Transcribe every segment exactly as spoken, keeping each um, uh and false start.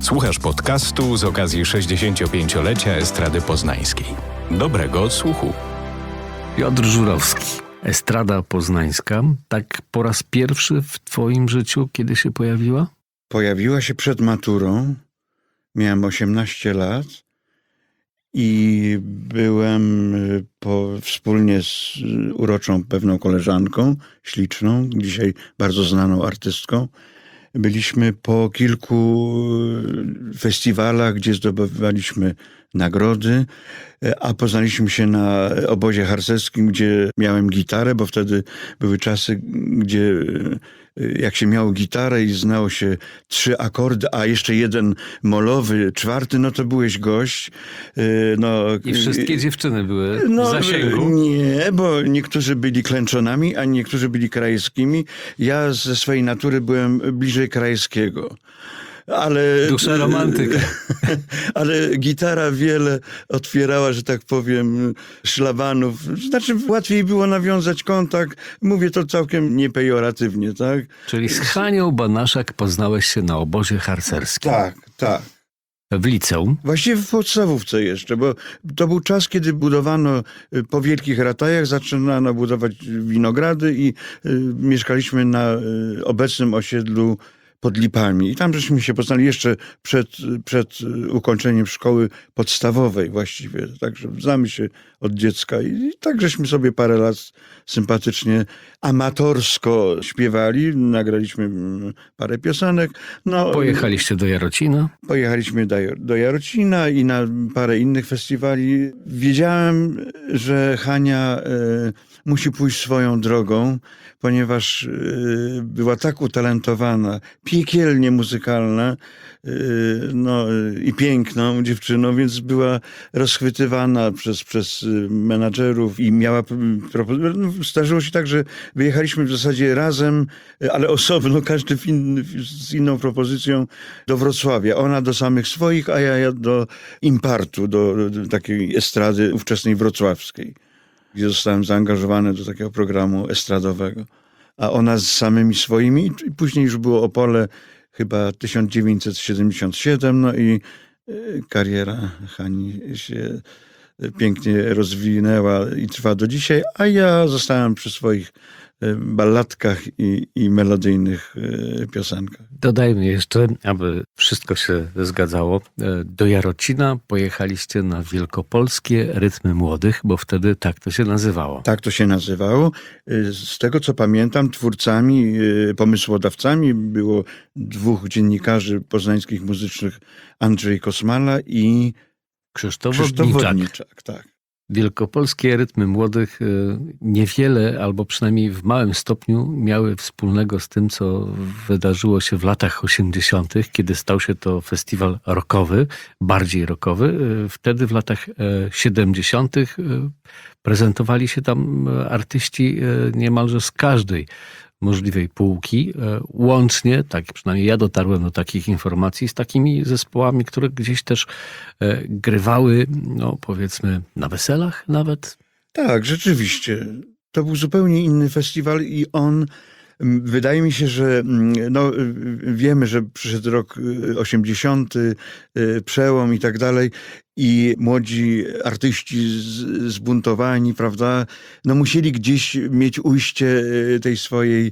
Słuchasz podcastu z okazji sześćdziesięciopięciolecia Estrady Poznańskiej. Dobrego odsłuchu. Piotr Żurowski. Estrada poznańska, tak po raz pierwszy w twoim życiu kiedy się pojawiła? Pojawiła się przed maturą. Miałem osiemnaście lat i byłem po, wspólnie z uroczą pewną koleżanką, śliczną, dzisiaj bardzo znaną artystką. Byliśmy po kilku festiwalach, gdzie zdobywaliśmy nagrody, a poznaliśmy się na obozie harcerskim, gdzie miałem gitarę, bo wtedy były czasy, gdzie jak się miało gitarę i znało się trzy akordy, a jeszcze jeden molowy, czwarty, no to byłeś gość. No, I wszystkie dziewczyny były no, w zasięgu? Nie, bo niektórzy byli klęczonami, a niektórzy byli krajskimi. Ja ze swojej natury byłem bliżej krajskiego. Ale, Dusza romantyka. Ale gitara wiele otwierała, że tak powiem, szlabanów. Znaczy łatwiej było nawiązać kontakt. Mówię to całkiem niepejoratywnie, tak? Czyli z Hanią Banaszak poznałeś się na obozie harcerskim. Tak, tak. W liceum? Właściwie w podstawówce jeszcze, bo to był czas, kiedy budowano po wielkich ratajach, zaczynano budować winogrady i y, mieszkaliśmy na y, obecnym osiedlu pod Lipami. I tam żeśmy się poznali jeszcze przed, przed ukończeniem szkoły podstawowej właściwie. Także znamy się od dziecka i tak żeśmy sobie parę lat sympatycznie, amatorsko śpiewali. Nagraliśmy parę piosenek. No, Pojechaliście do Jarocina? Pojechaliśmy do, do Jarocina i na parę innych festiwali. Wiedziałem, że Hania y, musi pójść swoją drogą, ponieważ y, była tak utalentowana, piekielnie muzykalna y, no, y, i piękną dziewczyną, więc była rozchwytywana przez, przez menadżerów i miała propozycję. No, zdarzyło się tak, że wyjechaliśmy w zasadzie razem, ale osobno, każdy w in, z inną propozycją do Wrocławia. Ona do samych swoich, a ja, ja do Impartu, do, do takiej estrady ówczesnej wrocławskiej, gdzie zostałem zaangażowany do takiego programu estradowego. A ona z samymi swoimi, i później już było Opole, chyba tysiąc dziewięćset siedemdziesiąt siedem, no i kariera Hani się pięknie rozwinęła i trwa do dzisiaj, a ja zostałem przy swoich balladkach i, i melodyjnych piosenkach. Dodajmy jeszcze, aby wszystko się zgadzało. Do Jarocina pojechaliście na Wielkopolskie Rytmy Młodych, bo wtedy tak to się nazywało. Tak to się nazywało. Z tego co pamiętam, twórcami, pomysłodawcami było dwóch dziennikarzy poznańskich muzycznych, Andrzej Kosmala i Krzysztof, Krzysztof Wodniczak. Wodniczak. Tak. Wielkopolskie Rytmy Młodych niewiele, albo przynajmniej w małym stopniu miały wspólnego z tym, co wydarzyło się w latach osiemdziesiątych, kiedy stał się to festiwal rockowy, bardziej rockowy. Wtedy w latach siedemdziesiątych prezentowali się tam artyści niemalże z każdej możliwej półki, łącznie, tak przynajmniej ja dotarłem do takich informacji, z takimi zespołami, które gdzieś też grywały, no powiedzmy, na weselach nawet. Tak, rzeczywiście. To był zupełnie inny festiwal i on, wydaje mi się, że no, wiemy, że przyszedł rok osiemdziesiąty, przełom i tak dalej, i młodzi artyści zbuntowani, prawda, no musieli gdzieś mieć ujście tej swojej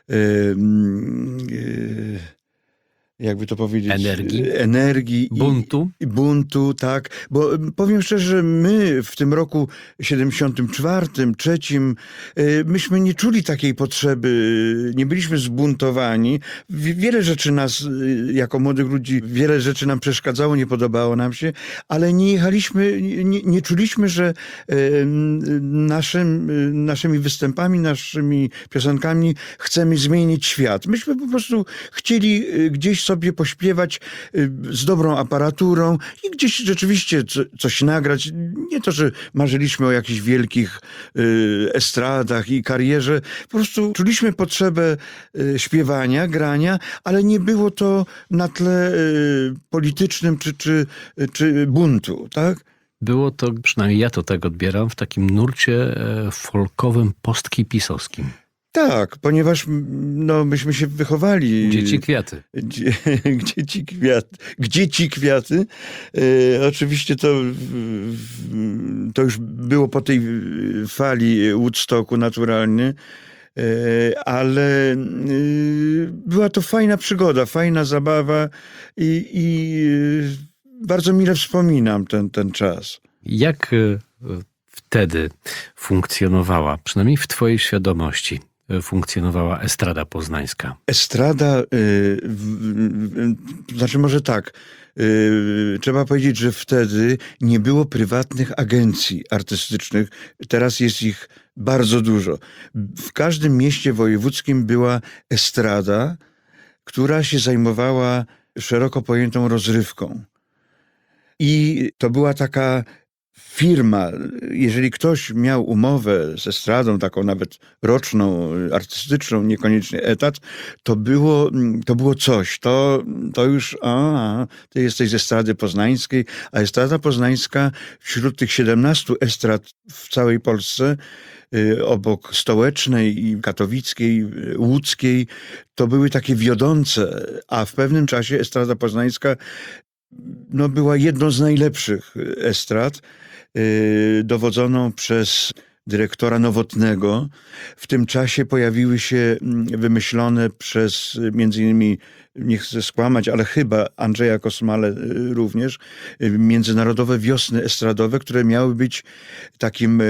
jakby to powiedzieć... Energii. Energii. Buntu. I, buntu, tak. Bo powiem szczerze, my w tym roku siedemdziesiątym czwartym, trzecim, myśmy nie czuli takiej potrzeby, nie byliśmy zbuntowani. Wiele rzeczy nas, jako młodych ludzi, wiele rzeczy nam przeszkadzało, nie podobało nam się, ale nie jechaliśmy, nie, nie czuliśmy, że naszym, naszymi występami, naszymi piosenkami chcemy zmienić świat. Myśmy po prostu chcieli gdzieś sobie pośpiewać z dobrą aparaturą i gdzieś rzeczywiście coś nagrać. Nie to, że marzyliśmy o jakichś wielkich estradach i karierze. Po prostu czuliśmy potrzebę śpiewania, grania, ale nie było to na tle politycznym czy, czy, czy buntu, tak? Było to, przynajmniej ja to tak odbieram, w takim nurcie folkowym, posthipisowskim. Tak, ponieważ no, myśmy się wychowali. Dzieci kwiaty. Gdzie, gdzie ci kwiaty? Gdzie ci kwiaty? E, oczywiście to, w- to już było po tej fali Woodstocku naturalnie, e, ale e, była to fajna przygoda, fajna zabawa i, i e, bardzo mile wspominam ten, ten czas. Jak e, wtedy funkcjonowała, przynajmniej w twojej świadomości, e, funkcjonowała estrada poznańska? Estrada, y, w- w- znaczy może tak, y, trzeba powiedzieć, że wtedy nie było prywatnych agencji artystycznych, teraz jest ich bardzo dużo. W każdym mieście wojewódzkim była estrada, która się zajmowała szeroko pojętą rozrywką. I to była taka firma, jeżeli ktoś miał umowę z estradą, taką nawet roczną, artystyczną, niekoniecznie etat, to było, to było coś. To, to już, a, ty jesteś z estrady poznańskiej, a estrada poznańska wśród tych siedemnastu estrad w całej Polsce, y, obok stołecznej i katowickiej, y, łódzkiej, to były takie wiodące, a w pewnym czasie estrada poznańska no, była jedną z najlepszych estrad, yy, dowodzoną przez dyrektora Nowotnego. W tym czasie pojawiły się mm, wymyślone przez y, między innymi, nie chcę skłamać, ale chyba Andrzeja Kosmale y, również, y, międzynarodowe wiosny estradowe, które miały być takim y,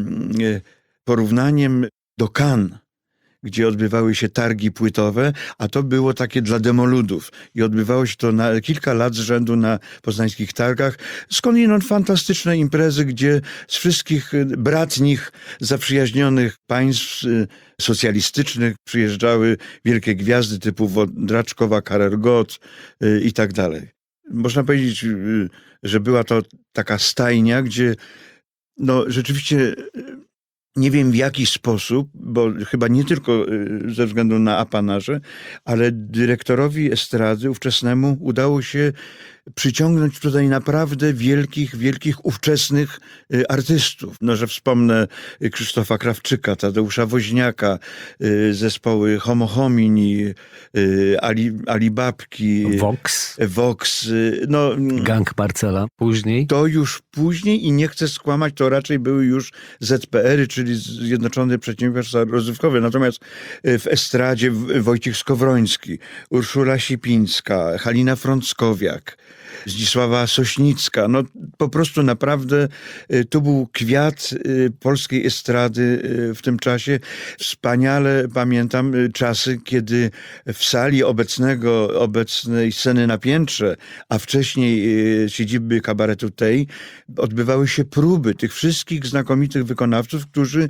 y, porównaniem do Cannes, gdzie odbywały się targi płytowe, a to było takie dla demoludów. I odbywało się to na kilka lat z rzędu na poznańskich targach. Skądinąd fantastyczne imprezy, gdzie z wszystkich y, bratnich, zaprzyjaźnionych państw y, socjalistycznych przyjeżdżały wielkie gwiazdy typu Wądraczkowa, Karel Gott y, i tak dalej. Można powiedzieć, y, że była to taka stajnia, gdzie no rzeczywiście y, nie wiem w jaki sposób, bo chyba nie tylko y, ze względu na apanaże, ale dyrektorowi estrady ówczesnemu udało się przyciągnąć tutaj naprawdę wielkich, wielkich ówczesnych y, artystów. No, że wspomnę y, Krzysztofa Krawczyka, Tadeusza Woźniaka, y, zespoły Homo Homini, y, Ali, Alibabki, Vox, Vox. Y, no, Gang Marcela, później. to już później i nie chcę skłamać, to raczej były już zet pe ery, czyli Zjednoczone Przedsiębiorstwa Rozrywkowe. Natomiast y, w estradzie w- Wojciech Skowroński, Urszula Sipińska, Halina Frąckowiak, Zdzisława Sośnicka. No po prostu naprawdę y, to był kwiat y, polskiej estrady y, w tym czasie. Wspaniale pamiętam y, czasy, kiedy w sali obecnego, obecnej sceny na piętrze, a wcześniej y, siedziby kabaretu tej, odbywały się próby tych wszystkich znakomitych wykonawców, którzy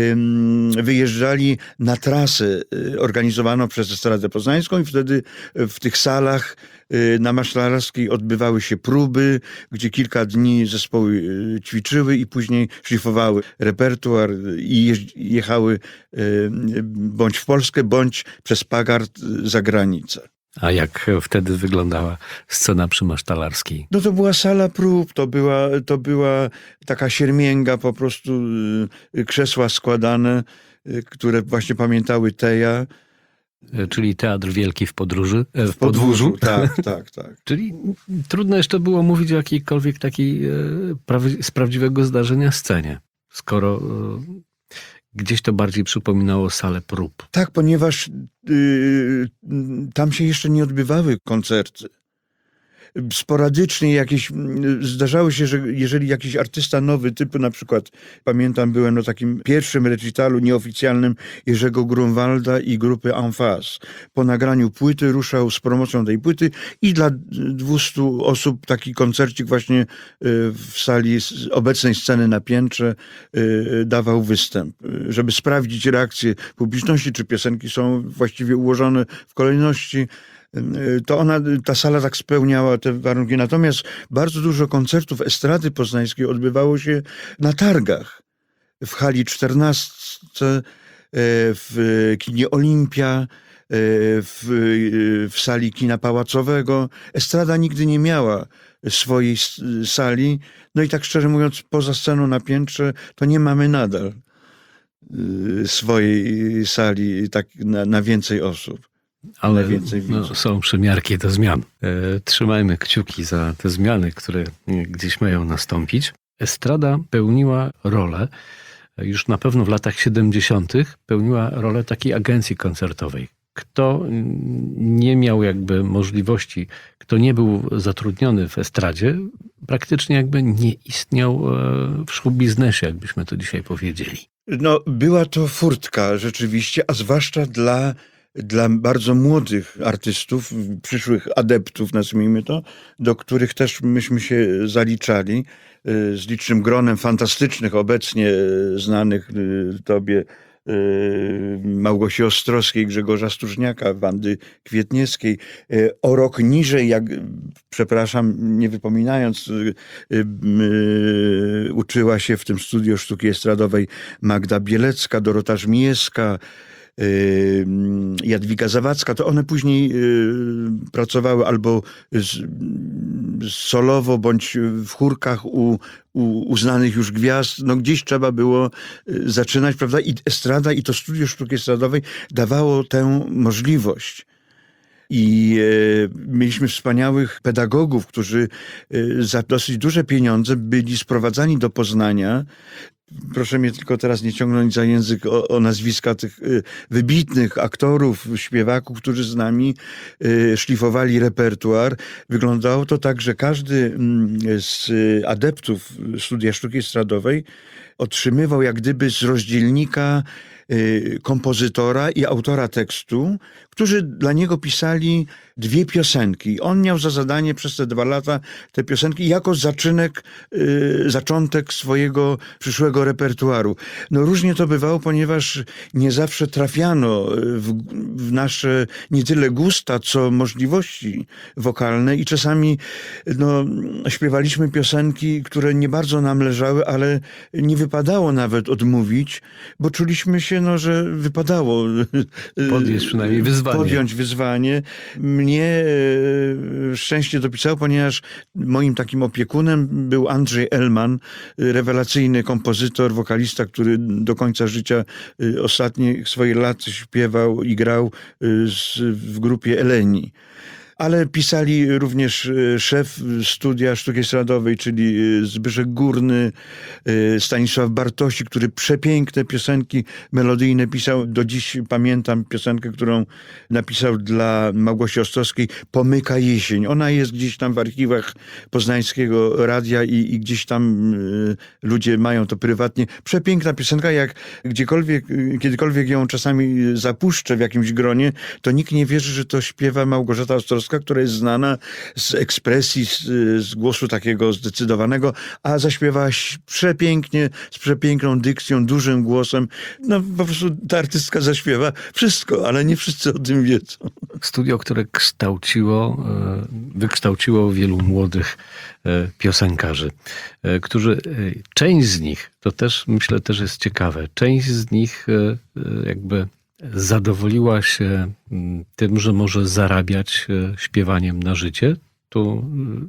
ym, wyjeżdżali na trasę y, organizowaną przez Estradę Poznańską i wtedy y, w tych salach y, na Maślarskiej odbywały się próby, gdzie kilka dni zespoły y, ćwiczyły i później szlifowały repertuar i jeździ- jechały y, bądź w Polskę, bądź przez Pagard y, za granicę. A jak wtedy wyglądała scena przy Masztalarskiej? No to była sala prób, to była, to była taka siermięga, po prostu y, krzesła składane, y, które właśnie pamiętały Teja. E, Czyli Teatr Wielki w podróży, e, w podwórzu. Tak, tak, tak. Czyli trudno jeszcze było mówić o jakiejkolwiek takiej e, prawi- z prawdziwego zdarzenia scenie, skoro e, gdzieś to bardziej przypominało salę prób. Tak, ponieważ y, tam się jeszcze nie odbywały koncerty. Sporadycznie jakieś, mm, zdarzało się, że jeżeli jakiś artysta nowy, typu na przykład, pamiętam, byłem na takim pierwszym recitalu nieoficjalnym Jerzego Grunwalda i grupy En Face. Po nagraniu płyty ruszał z promocją tej płyty i dla dwustu osób taki koncercik właśnie y, w sali s- obecnej sceny na piętrze y, dawał występ, y, żeby sprawdzić reakcję publiczności, czy piosenki są właściwie ułożone w kolejności. To ona, ta sala tak spełniała te warunki. Natomiast bardzo dużo koncertów estrady poznańskiej odbywało się na targach. W hali czternastce, e, w kinie Olimpia, e, w, w sali kina pałacowego. Estrada nigdy nie miała swojej s- sali. No i tak szczerze mówiąc, poza sceną na piętrze, to nie mamy nadal. y, swojej sali tak na, na więcej osób. Ale więcej no, widzów. są przymiarki do zmian. E, trzymajmy kciuki za te zmiany, które e, gdzieś mają nastąpić. Estrada pełniła rolę, e, już na pewno w latach siedemdziesiątych pełniła rolę takiej agencji koncertowej. Kto mm, nie miał jakby możliwości, kto nie był zatrudniony w estradzie, praktycznie jakby nie istniał e, w show biznesie, jakbyśmy to dzisiaj powiedzieli. No, była to furtka rzeczywiście, a zwłaszcza dla, dla bardzo młodych artystów, przyszłych adeptów, nazwijmy to, do których też myśmy się zaliczali, y, z licznym gronem fantastycznych, obecnie y, znanych y, tobie y, Małgosi Ostrowskiej, Grzegorza Stróżniaka, Wandy Kwietniewskiej. Y, O rok niżej, jak, przepraszam, nie wypominając, y, y, y, uczyła się w tym studiu sztuki estradowej Magda Bielecka, Dorota Żmijewska, y, Jadwiga Zawadzka. To one później y, pracowały albo z, solowo, bądź w chórkach u, u uznanych już gwiazd. No gdzieś trzeba było y, zaczynać, prawda? I estrada, i to studio sztuki estradowej dawało tę możliwość. I e, mieliśmy wspaniałych pedagogów, którzy e, za dosyć duże pieniądze byli sprowadzani do Poznania. Proszę mnie tylko teraz nie ciągnąć za język o, o nazwiska tych y, wybitnych aktorów, śpiewaków, którzy z nami y, szlifowali repertuar. Wyglądało to tak, że każdy mm, z y, adeptów studia sztuki estradowej otrzymywał jak gdyby z rozdzielnika y, kompozytora i autora tekstu, którzy dla niego pisali dwie piosenki. On miał za zadanie przez te dwa lata te piosenki jako zaczynek, y, zaczątek swojego przyszłego repertuaru. No różnie to bywało, ponieważ nie zawsze trafiano w, w nasze nie tyle gusta, co możliwości wokalne i czasami no, śpiewaliśmy piosenki, które nie bardzo nam leżały, ale nie wypadało nawet odmówić, bo czuliśmy się, no, że wypadało Podjąć przynajmniej wyzwanie. podjąć wyzwanie. Mnie e, szczęście dopisało, ponieważ moim takim opiekunem był Andrzej Elman, rewelacyjny kompozytor, wokalista, który do końca życia e, ostatnich swoich lat śpiewał i grał e, z, w grupie Eleni. Ale pisali również szef studia sztuki estradowej, czyli Zbyszek Górny, Stanisław Bartosik, który przepiękne piosenki melodyjne pisał. Do dziś pamiętam piosenkę, którą napisał dla Małgosi Ostrowskiej, Pomyka jesień. Ona jest gdzieś tam w archiwach Poznańskiego Radia i, i gdzieś tam y, ludzie mają to prywatnie. Przepiękna piosenka, jak gdziekolwiek, kiedykolwiek ją czasami zapuszczę w jakimś gronie, to nikt nie wierzy, że to śpiewa Małgorzata Ostrowska, która jest znana z ekspresji, z, z głosu takiego zdecydowanego, a zaśpiewała przepięknie, z przepiękną dykcją, dużym głosem. No po prostu ta artystka zaśpiewa wszystko, ale nie wszyscy o tym wiedzą. Studio, które kształciło, wykształciło wielu młodych piosenkarzy, którzy, część z nich, to też myślę też jest ciekawe, część z nich jakby zadowoliła się tym, że może zarabiać śpiewaniem na życie. Tu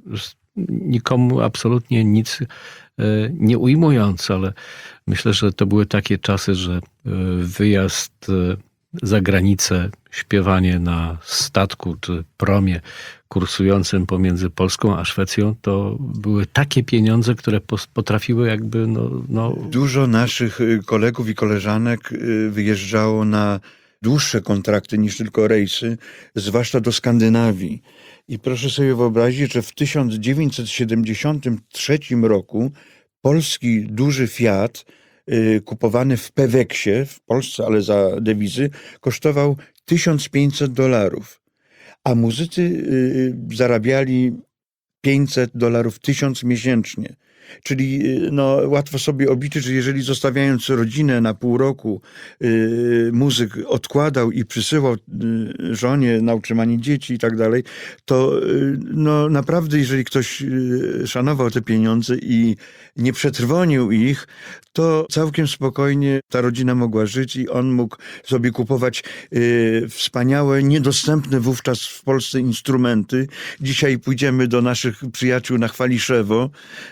nikomu absolutnie nic nie ujmując, ale myślę, że to były takie czasy, że wyjazd za granicę, śpiewanie na statku czy promie kursującym pomiędzy Polską a Szwecją, to były takie pieniądze, które potrafiły jakby no... no... Dużo naszych kolegów i koleżanek wyjeżdżało na dłuższe kontrakty niż tylko rejsy, zwłaszcza do Skandynawii. I proszę sobie wyobrazić, że w tysiąc dziewięćset siedemdziesiątym trzecim roku polski duży Fiat kupowany w Peweksie, w Polsce, ale za dewizy, kosztował tysiąc pięćset dolarów. A muzycy y, zarabiali pięćset dolarów, tysiąc miesięcznie. Czyli no, łatwo sobie obliczyć, że jeżeli zostawiając rodzinę na pół roku, y, muzyk odkładał i przysyłał y, żonie na utrzymanie dzieci i tak dalej, to y, no, naprawdę jeżeli ktoś y, szanował te pieniądze i nie przetrwonił ich, to całkiem spokojnie ta rodzina mogła żyć i on mógł sobie kupować y, wspaniałe, niedostępne wówczas w Polsce instrumenty. Dzisiaj pójdziemy do naszych przyjaciół na Chwaliszewo, y, bo to jest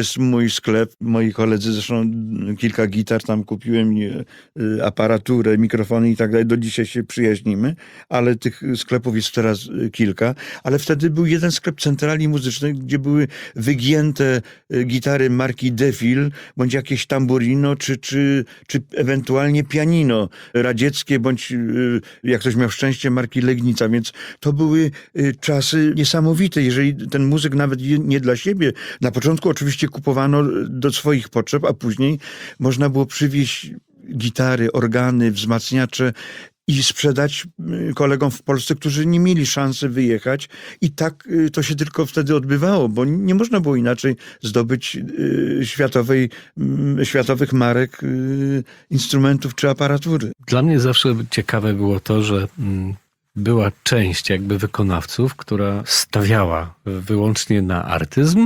jest mój sklep. Moi koledzy zresztą kilka gitar tam kupiłem, i, y, aparaturę, mikrofony i tak dalej. Do dzisiaj się przyjaźnimy, ale tych sklepów jest teraz y, kilka. Ale wtedy był jeden sklep centrali muzycznej, gdzie były wygięte y, gitary marki Defil, bądź jakieś tamburino, czy, czy, czy ewentualnie pianino radzieckie, bądź y, jak ktoś miał szczęście, marki Legnica. Więc to były y, czasy niesamowite. Jeżeli ten muzyk nawet nie dla siebie, na początku oczywiście kupowano do swoich potrzeb, a później można było przywieźć gitary, organy, wzmacniacze i sprzedać kolegom w Polsce, którzy nie mieli szansy wyjechać. I tak to się tylko wtedy odbywało, bo nie można było inaczej zdobyć światowej, światowych marek instrumentów czy aparatury. Dla mnie zawsze ciekawe było to, że była część jakby wykonawców, która stawiała wyłącznie na artyzm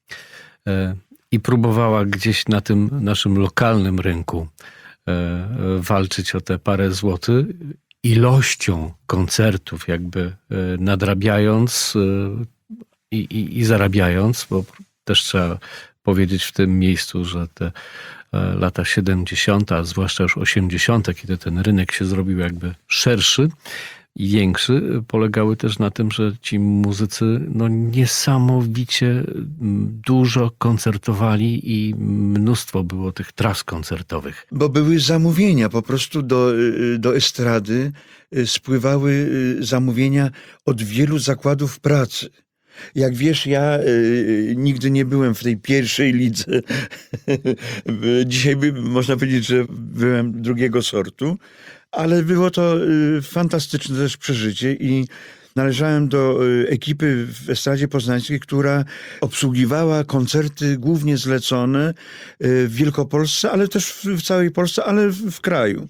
i próbowała gdzieś na tym naszym lokalnym rynku walczyć o te parę złotych, ilością koncertów jakby nadrabiając i, i, i zarabiając, bo też trzeba powiedzieć w tym miejscu, że te lata siedemdziesiąte, a zwłaszcza już osiemdziesiąte, kiedy ten rynek się zrobił jakby szerszy i większy, polegały też na tym, że ci muzycy no niesamowicie dużo koncertowali i mnóstwo było tych tras koncertowych. Bo były zamówienia, po prostu do, do estrady spływały zamówienia od wielu zakładów pracy. Jak wiesz, ja y, nigdy nie byłem w tej pierwszej lidze. Dzisiaj by, można powiedzieć, że byłem drugiego sortu, ale było to y, fantastyczne też przeżycie i należałem do y, ekipy w Estradzie Poznańskiej, która obsługiwała koncerty głównie zlecone y, w Wielkopolsce, ale też w, w całej Polsce, ale w, w kraju.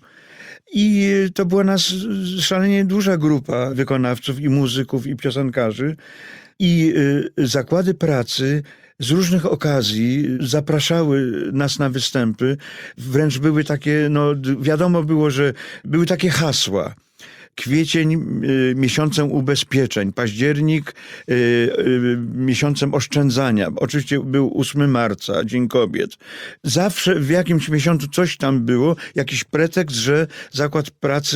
I to była nas szalenie duża grupa wykonawców i muzyków i piosenkarzy. I y, zakłady pracy z różnych okazji zapraszały nas na występy. Wręcz były takie, no wiadomo było, że były takie hasła. Kwiecień y, miesiącem ubezpieczeń, październik y, y, miesiącem oszczędzania. Oczywiście był ósmego marca, Dzień Kobiet. Zawsze w jakimś miesiącu coś tam było, jakiś pretekst, że zakład pracy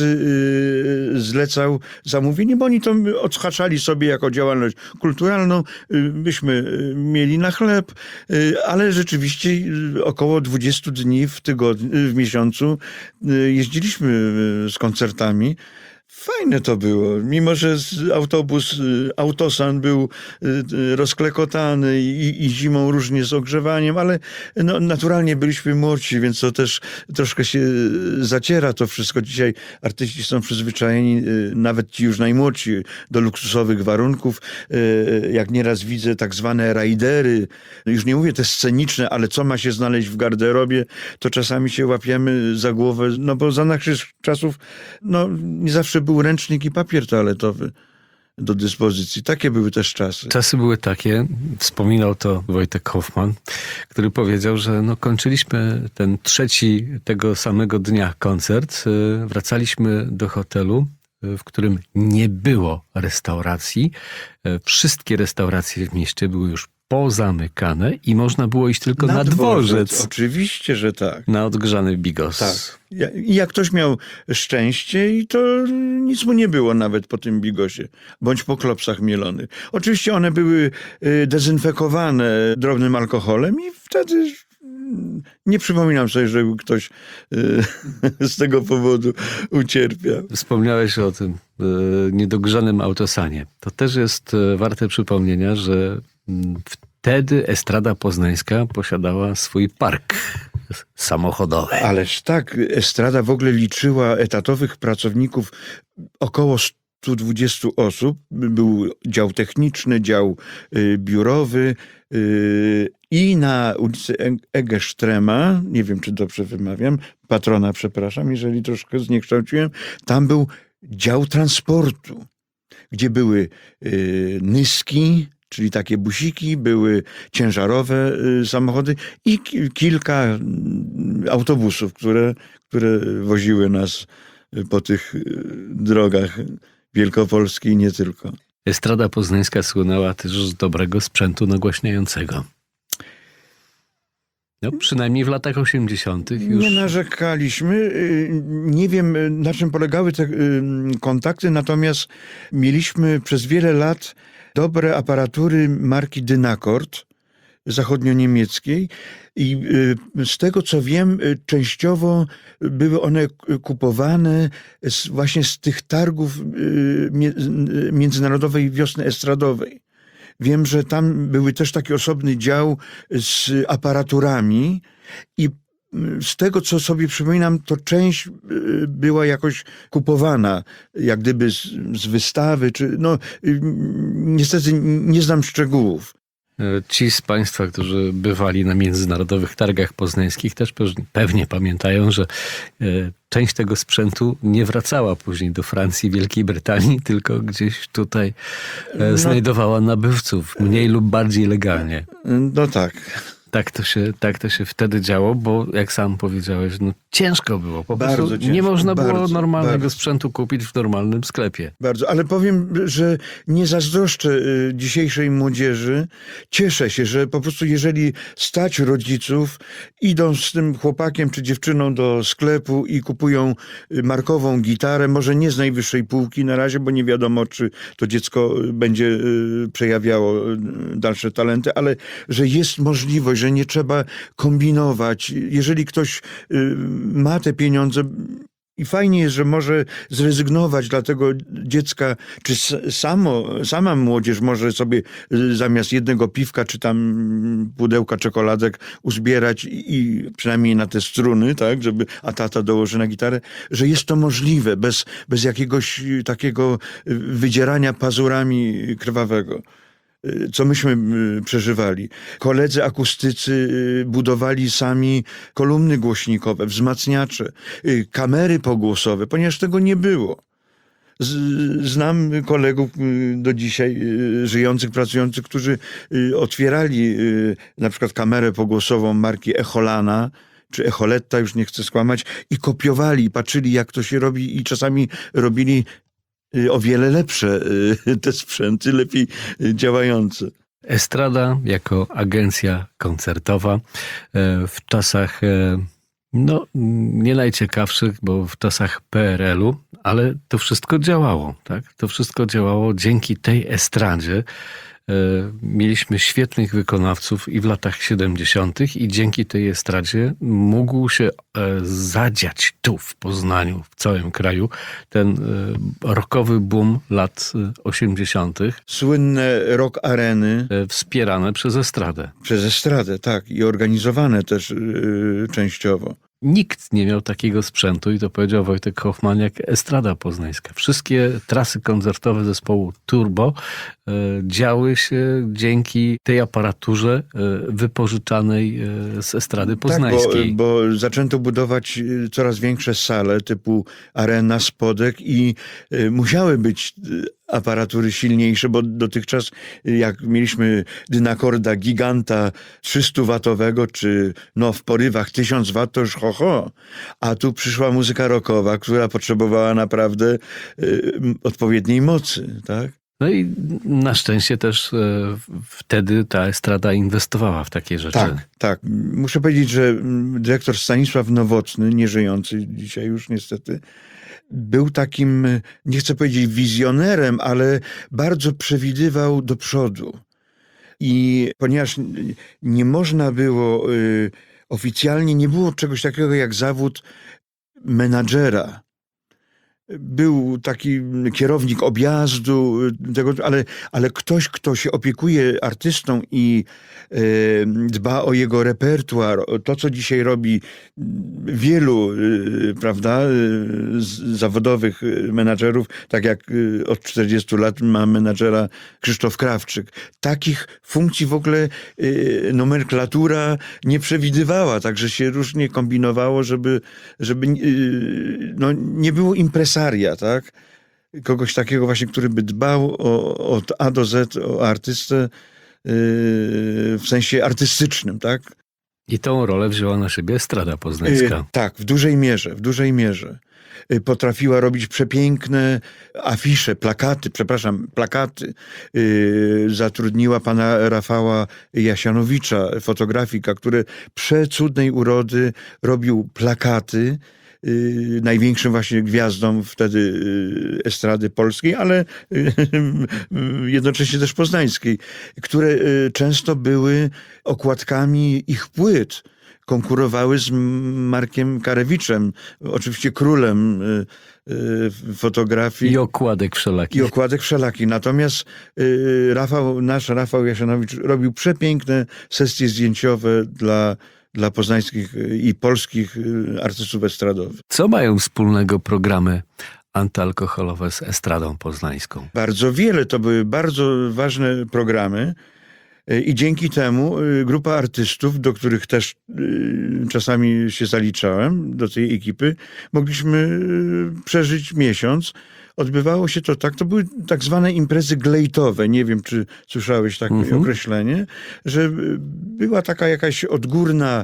y, zlecał zamówienie, bo oni to odhaczali sobie jako działalność kulturalną. Y, myśmy mieli na chleb, y, ale rzeczywiście y, około dwudziestu dni w tygodniu, w miesiącu y, jeździliśmy y, z koncertami. Fajne to było, mimo że autobus, autosan był rozklekotany i, i zimą różnie z ogrzewaniem, ale no, naturalnie byliśmy młodsi, więc to też troszkę się zaciera to wszystko. Dzisiaj artyści są przyzwyczajeni, nawet ci już najmłodsi, do luksusowych warunków. Jak nieraz widzę tak zwane rajdery, już nie mówię te sceniczne, ale co ma się znaleźć w garderobie, to czasami się łapiemy za głowę, no bo za naszych czasów no, nie zawsze był ręcznik i papier toaletowy do dyspozycji. Takie były też czasy. Czasy były takie, wspominał to Wojtek Hoffman, który powiedział, że no kończyliśmy ten trzeci tego samego dnia koncert, wracaliśmy do hotelu, w którym nie było restauracji. Wszystkie restauracje w mieście były już pozamykane i można było iść tylko na, na dworzec. dworzec. Oczywiście, że tak. Na odgrzany bigos. Tak. I jak ktoś miał szczęście, i to nic mu nie było nawet po tym bigosie, bądź po klopsach mielonych. Oczywiście one były dezynfekowane drobnym alkoholem i wtedy nie przypominam sobie, żeby ktoś z tego powodu ucierpiał. Wspomniałeś o tym niedogrzanym autosanie. To też jest warte przypomnienia, że wtedy Estrada Poznańska posiadała swój park samochodowy. Ależ tak, Estrada w ogóle liczyła etatowych pracowników około stu dwudziestu osób. Był dział techniczny, dział y, biurowy y, i na ulicy Egerstrema, nie wiem czy dobrze wymawiam, patrona przepraszam, jeżeli troszkę zniekształciłem, tam był dział transportu, gdzie były y, nyski, czyli takie busiki, były ciężarowe y, samochody i ki- kilka y, autobusów, które, które woziły nas po tych y, drogach Wielkopolski i nie tylko. Estrada Poznańska słynęła też z dobrego sprzętu nagłaśniającego. No, przynajmniej w latach osiemdziesiątych już... Nie narzekaliśmy. Y, Nie wiem, y, na czym polegały te y, kontakty, natomiast mieliśmy przez wiele lat dobre aparatury marki Dynakord zachodnio-niemieckiej i y, z tego co wiem, y, częściowo były one k- kupowane z, właśnie z tych targów y, mie- y, Międzynarodowej Wiosny Estradowej. Wiem, że tam były też taki osobny dział z aparaturami i z tego, co sobie przypominam, to część y, była jakoś kupowana, jak gdyby z, z wystawy, czy no y, niestety nie znam szczegółów. Ci z Państwa, którzy bywali na międzynarodowych targach poznańskich, też pe- pewnie pamiętają, że e, część tego sprzętu nie wracała później do Francji, Wielkiej Brytanii, tylko gdzieś tutaj e, znajdowała nabywców, mniej lub bardziej legalnie. No tak. Tak to się, tak to się wtedy działo, bo jak sam powiedziałeś, no ciężko było. Po Bardzo prostu nie ciężko, można było bardzo, normalnego bardzo. sprzętu kupić w normalnym sklepie. Bardzo, ale powiem, że nie zazdroszczę y, dzisiejszej młodzieży. Cieszę się, że po prostu jeżeli stać rodziców, idą z tym chłopakiem czy dziewczyną do sklepu i kupują y, markową gitarę, może nie z najwyższej półki na razie, bo nie wiadomo, czy to dziecko y, będzie y, przejawiało y, dalsze talenty, ale że jest możliwość, że nie trzeba kombinować. Jeżeli ktoś y, ma te pieniądze, i fajnie jest, że może zrezygnować dla tego dziecka, czy s- samo, sama młodzież może sobie y, zamiast jednego piwka, czy tam pudełka czekoladek uzbierać i, i przynajmniej na te struny, tak, żeby, a tata dołoży na gitarę, że jest to możliwe, bez, bez jakiegoś y, takiego y, wydzierania pazurami krwawego. Y, Co myśmy y, przeżywali. Koledzy akustycy y, budowali sami kolumny głośnikowe, wzmacniacze, y, kamery pogłosowe, ponieważ tego nie było. Z- Znam kolegów y, do dzisiaj y, żyjących, pracujących, którzy y, otwierali y, na przykład kamerę pogłosową marki Echolana, czy Echoletta, już nie chcę skłamać, i kopiowali, patrzyli jak to się robi i czasami robili y, o wiele lepsze y, te sprzęty, lepiej y, działające. Estrada jako agencja koncertowa e, w czasach e, no, nie najciekawszych, bo w czasach P R L-u, ale to wszystko działało, tak? To wszystko działało dzięki tej estradzie. E, Mieliśmy świetnych wykonawców i w latach siedemdziesiątych i dzięki tej estradzie mógł się e, zadziać tu w Poznaniu, w całym kraju, ten e, rockowy boom lat e, osiemdziesiątych, Słynne rock areny e, wspierane przez estradę. przez estradę, tak, i organizowane też y, częściowo. Nikt nie miał takiego sprzętu i to powiedział Wojtek Hoffman jak Estrada Poznańska. Wszystkie trasy koncertowe zespołu Turbo e, działy się dzięki tej aparaturze e, wypożyczanej e, z Estrady Poznańskiej. Tak, bo, bo zaczęto budować y, coraz większe sale typu Arena, Spodek i y, musiały być y, aparatury silniejsze, bo dotychczas y, jak mieliśmy Dynakorda giganta trzystuwatowego, czy no w porywach tysiąc watów, to już ho, ho. A tu przyszła muzyka rockowa, która potrzebowała naprawdę y, m, odpowiedniej mocy, tak? No i na szczęście też e, wtedy ta Estrada inwestowała w takie rzeczy. Tak, tak. Muszę powiedzieć, że mm, dyrektor Stanisław Nowotny, nieżyjący dzisiaj już niestety, był takim, y, nie chcę powiedzieć wizjonerem, ale bardzo przewidywał do przodu. I ponieważ n- nie można było, y, oficjalnie nie było czegoś takiego jak zawód menadżera. Był taki kierownik objazdu, tego, ale, ale ktoś, kto się opiekuje artystą i e, dba o jego repertuar, o to, co dzisiaj robi wielu, e, prawda, e, z- zawodowych e, menadżerów, tak jak e, od czterdziestu lat ma menadżera Krzysztof Krawczyk. Takich funkcji w ogóle e, nomenklatura nie przewidywała, także się różnie kombinowało, żeby, żeby e, no, nie było impresaria, tak? Kogoś takiego właśnie, który by dbał o, od A do Z o artystę yy, w sensie artystycznym, tak? I tą rolę wzięła na siebie Estrada Poznańska. Yy, tak, w dużej mierze, w dużej mierze. y, potrafiła robić przepiękne afisze, plakaty, przepraszam, plakaty. Y, zatrudniła pana Rafała Jasianowicza, fotografika, który przecudnej urody robił plakaty, y, największym właśnie gwiazdom wtedy y, estrady polskiej, ale y, jednocześnie też poznańskiej, które y, często były okładkami ich płyt. Konkurowały z Markiem Karewiczem, oczywiście królem y, y, fotografii. I okładek wszelakich. I okładek wszelakich. Natomiast y, Rafał, nasz Rafał Jasianowicz robił przepiękne sesje zdjęciowe dla, dla poznańskich i polskich y, artystów estradowych. Co mają wspólnego programy antyalkoholowe z estradą poznańską? Bardzo wiele. To były bardzo ważne programy. I dzięki temu grupa artystów, do których też czasami się zaliczałem, do tej ekipy, mogliśmy przeżyć miesiąc. Odbywało się to tak, to były tak zwane imprezy glejtowe. Nie wiem, czy słyszałeś takie Mhm. określenie, że była taka jakaś odgórna,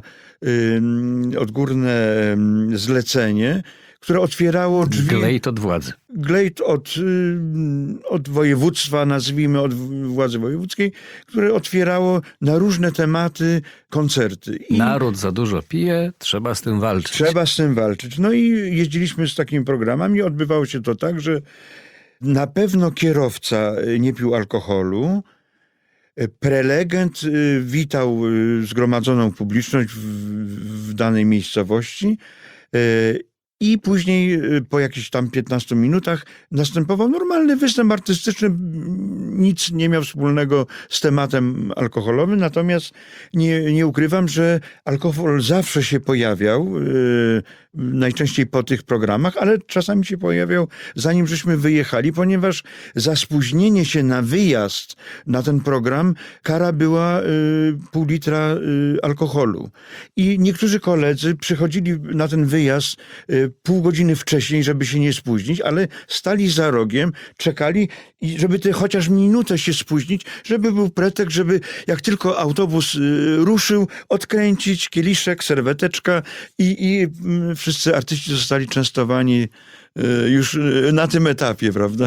odgórne zlecenie, które otwierało drzwi. Glejt od władzy. Glejt od, y, od województwa, nazwijmy, od władzy wojewódzkiej, które otwierało na różne tematy koncerty. I Naród za dużo pije, trzeba z tym walczyć. trzeba z tym walczyć. No i jeździliśmy z takimi programami. Odbywało się to tak, że na pewno kierowca nie pił alkoholu. Prelegent y, witał y, zgromadzoną publiczność w, w danej miejscowości. Y, I później po jakichś tam piętnastu minutach następował normalny występ artystyczny. Nic nie miał wspólnego z tematem alkoholowym, natomiast nie, nie ukrywam, że alkohol zawsze się pojawiał, yy, najczęściej po tych programach, ale czasami się pojawiał zanim żeśmy wyjechali, ponieważ za spóźnienie się na wyjazd na ten program kara była yy, pół litra yy, alkoholu. I niektórzy koledzy przychodzili na ten wyjazd yy, pół godziny wcześniej, żeby się nie spóźnić, ale stali za rogiem, czekali, i żeby te chociaż minutę się spóźnić, żeby był pretekst, żeby jak tylko autobus y, ruszył, odkręcić kieliszek, serweteczka i, i y, wszyscy artyści zostali częstowani y, już y, na tym etapie, prawda?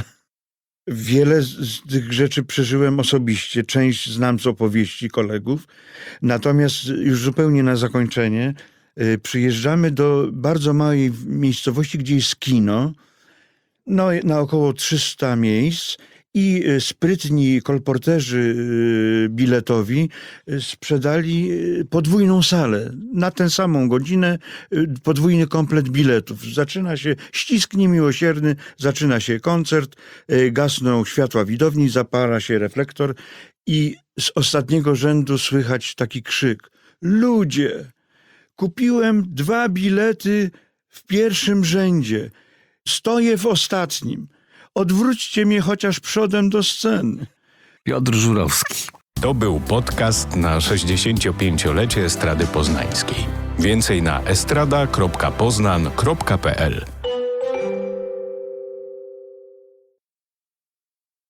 Wiele z, z tych rzeczy przeżyłem osobiście, część znam z opowieści kolegów, natomiast już zupełnie na zakończenie przyjeżdżamy do bardzo małej miejscowości, gdzie jest kino, no, na około trzysta miejsc i sprytni kolporterzy biletowi sprzedali podwójną salę. Na tę samą godzinę podwójny komplet biletów. Zaczyna się ścisk niemiłosierny, zaczyna się koncert, gasną światła widowni, zapala się reflektor i z ostatniego rzędu słychać taki krzyk: ludzie! Kupiłem dwa bilety w pierwszym rzędzie. Stoję w ostatnim. Odwróćcie mnie chociaż przodem do sceny. Piotr Żurowski. To był podcast na sześćdziesięciopięciolecie Estrady Poznańskiej. Więcej na estrada kropka poznan kropka pe el.